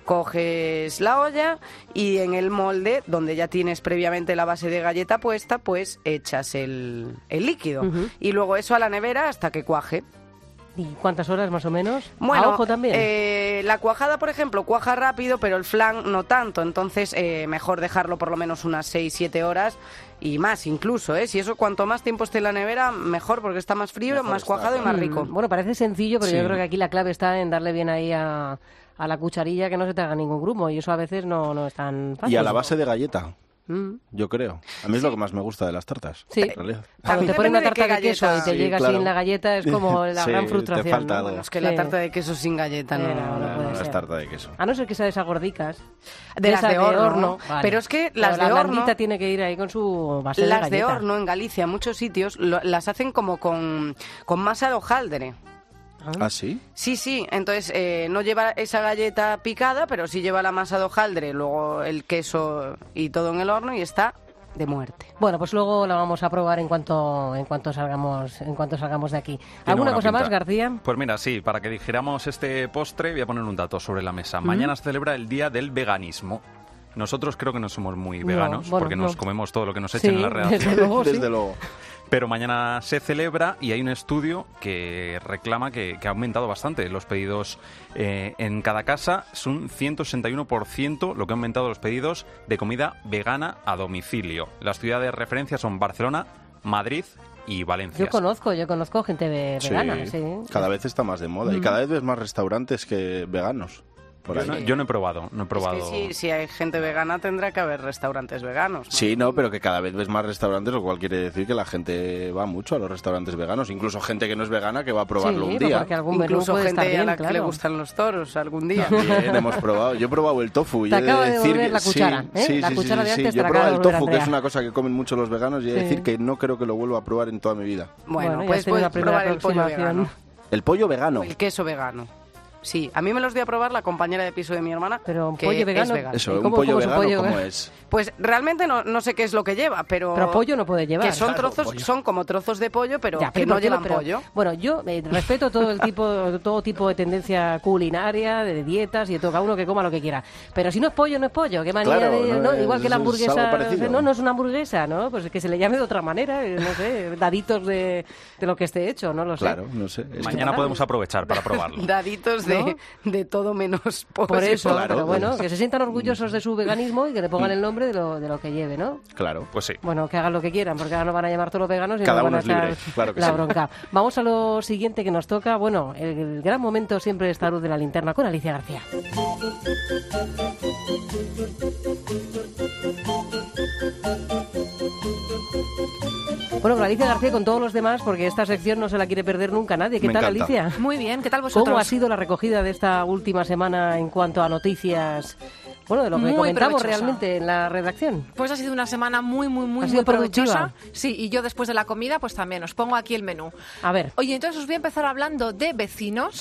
coges la olla y en el molde, donde ya tienes previamente la base de galleta puesta, pues echas el, el líquido Uh-huh. y luego eso a la nevera hasta que cuaje. ¿Y cuántas horas más o menos? Bueno, ¿A ojo también? eh, la cuajada, por ejemplo, cuaja rápido, pero el flan no tanto. Entonces, eh, mejor dejarlo por lo menos unas seis siete horas y más incluso, ¿eh? Si eso, cuanto más tiempo esté en la nevera, mejor, porque está más frío, Mejor más está, cuajado y claro. más rico. Mm, Bueno, parece sencillo, pero Sí. yo creo que aquí la clave está en darle bien ahí a, a la cucharilla, que no se te haga ningún grumo, y eso a veces no, no es tan fácil. Y a la base de galleta, Mm. yo creo. A mí es lo que más me gusta de las tartas. Sí. en realidad. Cuando mí te ponen una depende de tarta de, qué queso y galleta. te Sí, llega claro. sin la galleta, es como la Sí, gran te frustración. falta ¿no? algo. Bueno, es que Sí. la tarta de queso sin galleta no... Eh, no, no No, puede no, ser. es tarta de queso. A no ser que sea de esas gordicas. De las esa de horno. Vale. Pero es que Pero las la de horno... blandita tiene que ir ahí con su base de Las galleta. de horno en Galicia, en muchos sitios, lo- las hacen como con, con masa de hojaldre. ¿Ah, sí? Sí, sí, entonces eh, no lleva esa galleta picada, pero sí lleva la masa de hojaldre, luego el queso y todo en el horno y está de muerte. Bueno, pues luego la vamos a probar en cuanto en cuanto salgamos en cuanto salgamos de aquí. Tiene ¿Alguna buena cosa pinta. más, García? Pues mira, sí, para que digiramos este postre voy a poner un dato sobre la mesa. Mañana se celebra el Día del Veganismo. Nosotros creo que no somos muy No, veganos, bueno, porque no. nos comemos todo lo que nos Sí, echen en la redacción. desde luego, sí. Desde luego. Pero mañana se celebra y hay un estudio que reclama que, que ha aumentado bastante los pedidos eh, en cada casa. Es un ciento sesenta y uno por ciento lo que ha aumentado los pedidos de comida vegana a domicilio. Las ciudades de referencia son Barcelona, Madrid y Valencia. Yo conozco, yo conozco gente ve- Sí, vegana, sí. cada vez está más de moda y Mm. cada vez ves más restaurantes que veganos. Por Yo ahí. no, yo no he probado, no he probado. Es que si, si hay gente vegana tendrá que haber restaurantes veganos. ¿no? Sí, no, pero que cada vez ves más restaurantes, lo cual quiere decir que la gente va mucho a los restaurantes veganos. Incluso gente que no es vegana que va a probarlo Sí, un pues día. porque algún menú Incluso puede gente estar bien, a la que le claro. gustan los toros algún día. Bien, hemos probado. Yo he probado el tofu. y Te he de acaba de decir devolver que- la cuchara, sí, ¿eh? sí, La sí, cuchara sí, de sí. antes te Yo he la probado acaba el de tofu, devolver que es Andrea. una cosa que comen mucho los veganos, y he de Sí. decir que no creo que lo vuelva a probar en toda mi vida. Bueno, Bueno, ya pues has tenido una puedes primera probar el pollo aproximación. vegano. El pollo vegano. O el queso vegano. Sí, a mí me los dio a probar la compañera de piso de mi hermana, Pero un que pollo es vegano. vegana. Eso, ¿Y un cómo- pollo cómo es un vegano, pollo ¿cómo vegano? es? Pues realmente no, no sé qué es lo que lleva, pero... Pero pollo no puede llevar. Que son Claro, trozos, pollo. son como trozos de pollo, pero Ya, que pero no ¿por qué llevan pero- pollo. Bueno, yo eh, respeto todo el tipo, todo tipo de tendencia culinaria, de dietas y de todo, cada uno que coma lo que quiera. Pero si no es pollo, no es pollo. Qué manía Claro, de, no ¿no? es- Igual que la es algo hamburguesa, parecido. no, no es una hamburguesa, ¿no? Pues que se le llame de otra manera, eh, no sé, daditos de, de lo que esté hecho, no lo sé. Claro, no sé. Es que- Mañana podemos aprovechar para probarlo. Daditos de, de todo menos pollo. Por eso, Claro, pero bueno, pues. que se sientan orgullosos de su veganismo y que le pongan el nombre de lo, de lo que lleve, ¿no? Claro. Pues sí. Bueno, que hagan lo que quieran, porque ahora nos van a llamar todos los veganos y Cada nos van uno a es libre, echar claro que la sí. bronca. Vamos a lo siguiente que nos toca. Bueno, el, el gran momento siempre está Luz de la Linterna con Alicia García. Bueno, con Alicia García y con todos los demás, porque esta sección no se la quiere perder nunca nadie. ¿Qué Me tal, encanta. Alicia? Muy bien, ¿qué tal vosotros? ¿Cómo ha sido la recogida de esta última semana en cuanto a noticias? Bueno, de lo que Muy comentamos provechosa. realmente en la redacción. Pues ha sido una semana muy, muy, muy, ¿Ha muy sido provechosa. productiva? Sí, y yo después de la comida, pues también os pongo aquí el menú. A ver. Oye, entonces os voy a empezar hablando de vecinos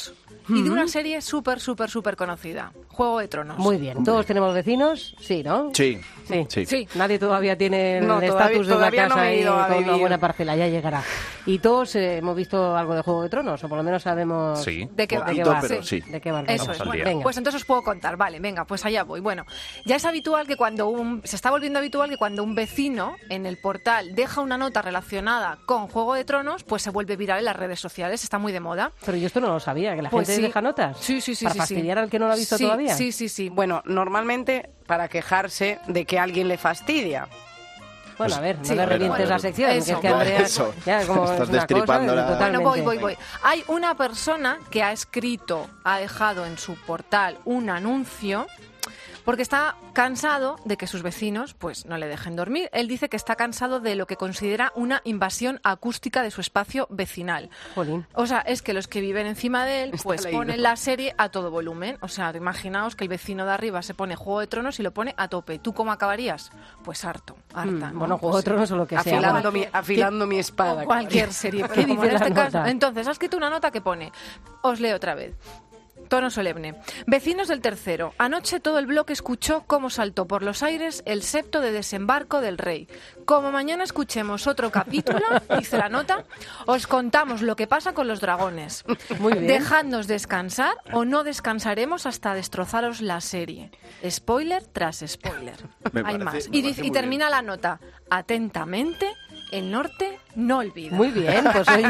y de una serie súper, súper, súper conocida, Juego de Tronos. Muy bien, ¿todos tenemos vecinos? Sí, ¿no? Sí. Sí. Sí. Sí. Nadie todavía tiene el No, estatus de una todavía no casa me he y ido a con una vivir. buena parcela, ya llegará. Y todos eh, hemos visto algo de Juego de Tronos, o por lo menos sabemos Sí. ¿De qué va? de qué Poquito, va. pero sí. De qué va el Eso rollo. es. al Bueno, día. Venga. pues entonces os puedo contar. Vale, venga, pues allá voy. Bueno, ya es habitual que cuando un... Se está volviendo habitual que cuando un vecino en el portal deja una nota relacionada con Juego de Tronos, pues se vuelve viral en las redes sociales. Está muy de moda. Pero yo esto no lo sabía, que la Pues gente sí. deja notas. Sí, sí, sí. ¿Para sí, fastidiar sí. al que no lo ha visto Sí, todavía? Sí, sí, sí. Bueno, normalmente para quejarse de que alguien le fastidia. Bueno, a ver, no Sí, le revientes bueno, la sección, que eso, es que bueno, Andrea... eso. Ya, como Estás es una destripando cosa, la- totalmente. Bueno, voy, voy, voy. Hay una persona que ha escrito, ha dejado en su portal un anuncio porque está cansado de que sus vecinos pues no le dejen dormir. Él dice que está cansado de lo que considera una invasión acústica de su espacio vecinal. Jolín. O sea, es que los que viven encima de él Está pues leído. ponen la serie a todo volumen. O sea, imaginaos que el vecino de arriba se pone Juego de Tronos y lo pone a tope. ¿Tú cómo acabarías? Pues harto, harta. Mm, ¿no? bueno, Juego Pues de Tronos o lo que sea. Afilando, Bueno, mi, afilando mi espada. o cualquier serie. ¿Qué Pero como dice en este la caso, nota? entonces, ha escrito una nota que pone, os leo otra vez. Tono solemne. Vecinos del tercero. Anoche todo el bloque escuchó cómo saltó por los aires el septo de desembarco del rey. Como mañana escuchemos otro capítulo, dice la nota, os contamos lo que pasa con los dragones. Muy bien. Dejadnos descansar o no descansaremos hasta destrozaros la serie. Spoiler tras spoiler. Me Hay parece- más. me Y, parece dice- y muy termina la nota. Atentamente, el norte no olvida. Muy bien, pues oye,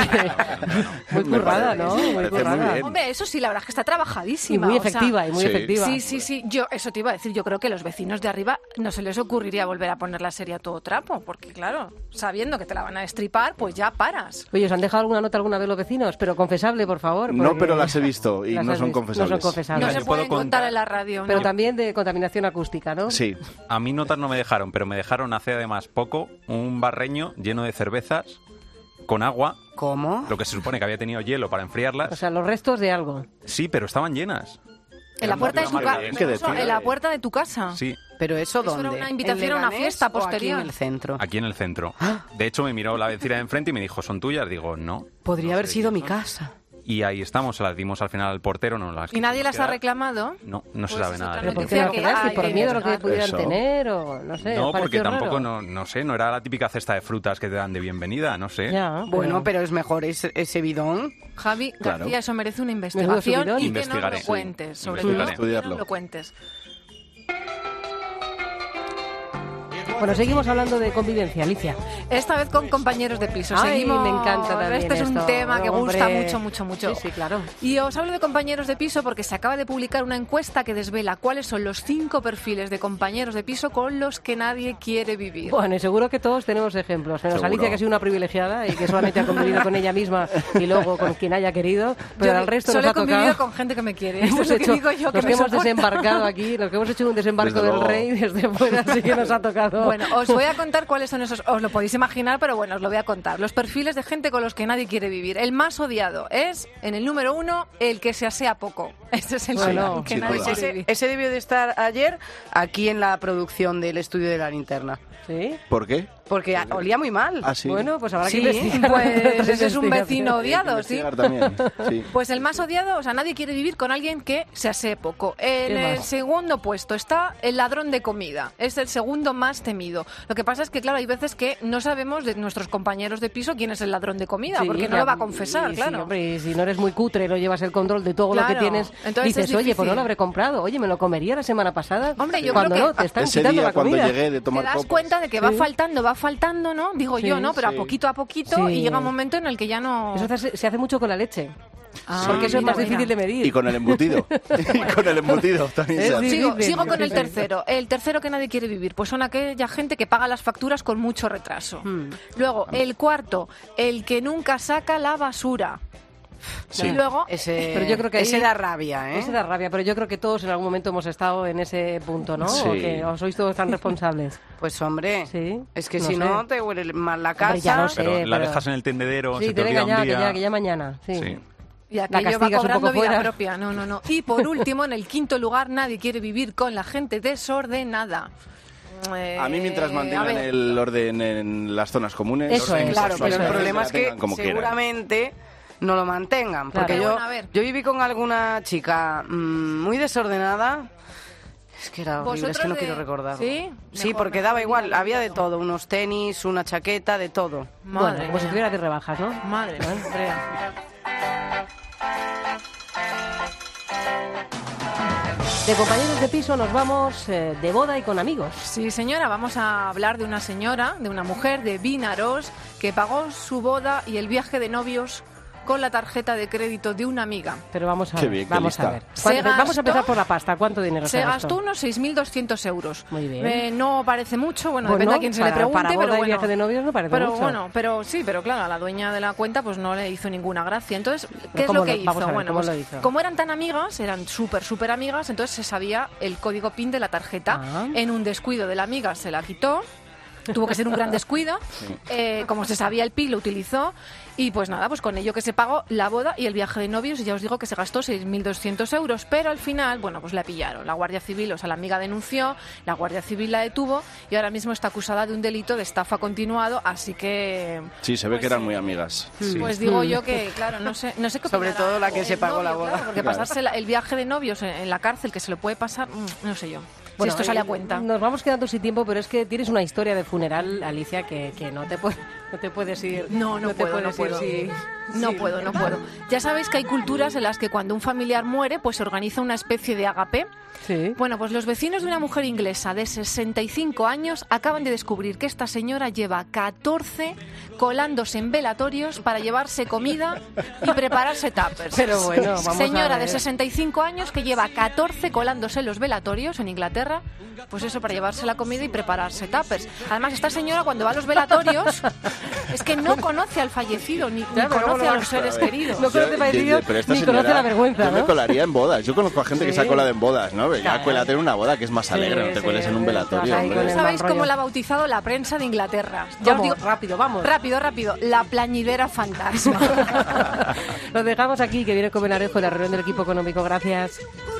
muy Me currada, parece- ¿no? me Muy parece muy currada. bien. Hombre, eso sí, la verdad es que está trabajadísima. Y muy o sea, efectiva, y muy Sí. efectiva. Sí, sí, sí. Yo, eso te iba a decir. Yo creo que los vecinos de arriba no se les ocurriría volver a poner la serie a todo trapo. Porque, claro, sabiendo que te la van a destripar, pues ya paras. Oye, ¿os han dejado alguna nota alguna vez los vecinos? Pero confesable, por favor. No, porque- pero las he visto y Las no has son visto. confesables. No son confesables. No se yo puedo pueden contar contar- en la radio. Pero ¿no? también de contaminación acústica, ¿no? Sí. A mí notas no me dejaron, pero me dejaron hace además poco un barreño lleno de cervezas con agua, ¿Cómo? lo que se supone que había tenido hielo para enfriarlas. O sea, los restos de algo. Sí, pero estaban llenas. En la puerta de tu casa. Es que decir, En la puerta de tu casa. Sí, ¿Pero eso Eso dónde? era una invitación ¿En a una Leganés fiesta o aquí posterior? en el centro? aquí en el centro. De hecho, me miró la vecina de enfrente y me dijo, ¿son tuyas? Digo, no. Podría No haber sé sido qué mi son. casa. Y ahí estamos, se las dimos al final al portero. No las ¿Y nadie quisimos las ha quedar. reclamado? No, no se Pues sabe es nada. otra de ¿Pero por ello. qué no que quedaste? hay ¿Por que miedo a lo que dejar. pudieran Eso. tener? O no sé, No, ¿os porque pareció tampoco, raro? no, no sé, no era la típica cesta de frutas que te dan de bienvenida, no sé. Ya, Bueno, pero es mejor ese, ese bidón. Javi Claro. García, eso merece una Menudo investigación subidón. y que no Investigaré. lo cuentes, Sí, sobre investigaré. todo. Que no Estudiarlo. lo cuentes. Bueno, seguimos hablando de convivencia, Alicia. Esta vez con compañeros de piso. Ay, Seguimos. me encanta también Este es un esto. tema que gusta Hombre. mucho, mucho, mucho. Sí, sí, claro. Y os hablo de compañeros de piso porque se acaba de publicar una encuesta que desvela cuáles son los cinco perfiles de compañeros de piso con los que nadie quiere vivir. Bueno, y seguro que todos tenemos ejemplos. Menos Seguro. Alicia, que ha sido una privilegiada y que solamente ha convivido con ella misma y luego con quien haya querido. Pero Yo al resto solo nos he ha convivido tocado. con gente que me quiere. Eso Hemos es lo que hecho- digo yo, que los me que hemos soporta. desembarcado aquí, los que hemos hecho un desembarco Desde del luego. rey desde fuera, sí que nos ha tocado. Bueno, os voy a contar cuáles son esos, os lo podéis imaginar, pero bueno, os lo voy a contar. Los perfiles de gente con los que nadie quiere vivir. El más odiado es, en el número uno, el que se asea poco. Este es el Bueno, que sí, nadie toda. quiere Ese, vivir. ese debió de estar ayer aquí en la producción del estudio de la linterna. ¿Sí? ¿Por qué? Porque a- olía muy mal. Ah, sí. Bueno, pues habrá que Sí, investigar. Pues ese es un Investigación. vecino odiado, ¿sí? Investigar también. Sí. Pues el más odiado, o sea, nadie quiere vivir con alguien que se asee poco. En ¿Qué el más? segundo puesto está el ladrón de comida. Es el segundo más temido. Lo que pasa es que, claro, hay veces que no sabemos de nuestros compañeros de piso quién es el ladrón de comida, Sí, porque no claro. lo va a confesar, Y claro. Sí, hombre, y si no eres muy cutre, no llevas el control de todo lo Claro. que tienes, Entonces dices, es oye, pues no difícil. lo habré comprado, oye, me lo comería la semana pasada. Hombre, yo cuando creo no, que te están Ese quitando día la cuando comida. llegué de Te tomar das copas. cuenta de que va Sí. faltando, va faltando, ¿no? Digo Sí, yo, ¿no? Pero sí. a poquito a poquito Sí. y llega un momento en el que ya no... Eso se, se hace mucho con la leche. Ah, porque eso es mira, más mira. difícil de medir. Y con el embutido. y con el embutido también Es se hace. Sigo, difícil, sigo con el sí. tercero. El tercero que nadie quiere vivir. Pues son aquella gente que paga las facturas con mucho retraso. Hmm. Luego, el cuarto, el que nunca saca la basura. Sí. Y luego, Ese, Pero yo creo que ese ahí- da rabia, ¿eh? Ese da rabia, pero yo creo que todos en algún momento hemos estado en ese punto, ¿no? Sí. ¿O que o sois todos tan responsables? Pues hombre, Sí. es que No si sé. no te huele mal la casa. Hombre, ya lo sé. Pero la pero- dejas en el tendedero, Sí, se te te venga olvida ya, un que día. ya, que ya mañana. Sí. Sí. y la aquello va castigas un cobrando poco vida fuera. propia. No, no, no. Y por último, en el quinto lugar, nadie quiere vivir con la gente desordenada. Eh, A mí mientras a mantengan ver, el orden en las zonas comunes. Eso orden es, Claro, eso pero el es. problema es que Tengan como quieran. seguramente no lo mantengan. Porque Claro. yo, Bueno, a ver. yo viví con alguna chica mmm, muy desordenada. Es que era horrible, es que no de- quiero recordarlo. ¿Sí? Sí, Mejor, porque mejor, daba igual, dígalo, había de dígalo. todo, unos tenis, una chaqueta, de todo. Bueno, como si tuviera de rebajas, ¿no? Madre mía, Andrea. De compañeros de piso nos vamos eh, de boda y con amigos. Sí, señora, vamos a hablar de una señora, de una mujer de Vinaros, que pagó su boda y el viaje de novios con la tarjeta de crédito de una amiga. Pero vamos a Qué ver, bien, qué vamos a lista. ver. Se ¿Cuánto- Vamos a gastó- empezar por la pasta. ¿Cuánto dinero se, Se gastó unos seis mil doscientos euros. Muy bien. Eh, no parece mucho, bueno, Bueno, depende a quién se para- le pregunte, para boda pero y bueno. viaje de novios no parece pero mucho. bueno, pero sí, pero claro, a la dueña de la cuenta pues no le hizo ninguna gracia. Entonces, ¿qué es ¿Cómo lo que lo- hizo? vamos a ver, bueno, ¿cómo pues, lo hizo? como eran tan amigas, eran súper, súper amigas, entonces se sabía el código PIN de la tarjeta. Ah. En un descuido de la amiga se la quitó. Tuvo que ser un gran descuido. Eh, como se sabía el PIN, lo utilizó. Y pues nada, pues con ello que se pagó la boda y el viaje de novios, y ya os digo que se gastó seis mil doscientos euros, pero al final, bueno, pues la pillaron. La Guardia Civil, o sea, la amiga denunció, la Guardia Civil la detuvo y ahora mismo está acusada de un delito de estafa continuado, así que... Sí, se ve que eran muy amigas. Pues digo yo que, claro, no sé, no sé qué Sobre opinará todo la que el se pagó la novio, boda. claro, porque Claro. pasarse la- el viaje de novios en, en la cárcel, que se lo puede pasar, mm, no sé yo. Bueno, si esto sale a eh, cuenta. Nos vamos quedando sin tiempo, pero es que tienes una historia de funeral, Alicia, que, que no, te puede, no te puedes ir. No, no, te puedo, no puedes puedo. ir si- No si- puedo, no puedo. Ya sabéis que hay culturas en las que cuando un familiar muere, pues se organiza una especie de agape. Sí. Bueno, pues los vecinos de una mujer inglesa de sesenta y cinco años acaban de descubrir que esta señora lleva catorce colándose en velatorios para llevarse comida y prepararse tuppers. Pero bueno, vamos a Señora de ver. sesenta y cinco años que lleva catorce colándose en los velatorios en Inglaterra, pues eso, para llevarse la comida y prepararse tuppers. Además, esta señora cuando va a los velatorios es que no conoce al fallecido ni, ni Ya, pero conoce ¿cómo a lo los va- seres a ver. queridos. No conoce al fallecido Pero esta ni señora, conoce la vergüenza, yo me ¿no? colaría en bodas. Yo conozco a gente que se ha Sí. colado en bodas, ¿no? Ya Claro. cuélate en una boda, que es más alegre, no te sí, cueles en un sí, velatorio, estás ahí hombre. con el ¿Sabéis mal cómo rollo. la ha bautizado la prensa de Inglaterra? Ya os ¿Cómo? digo, Rápido, vamos. rápido, rápido. La plañidera fantasma. Lo dejamos aquí, que viene con Benarejo, la reunión del equipo económico. Gracias.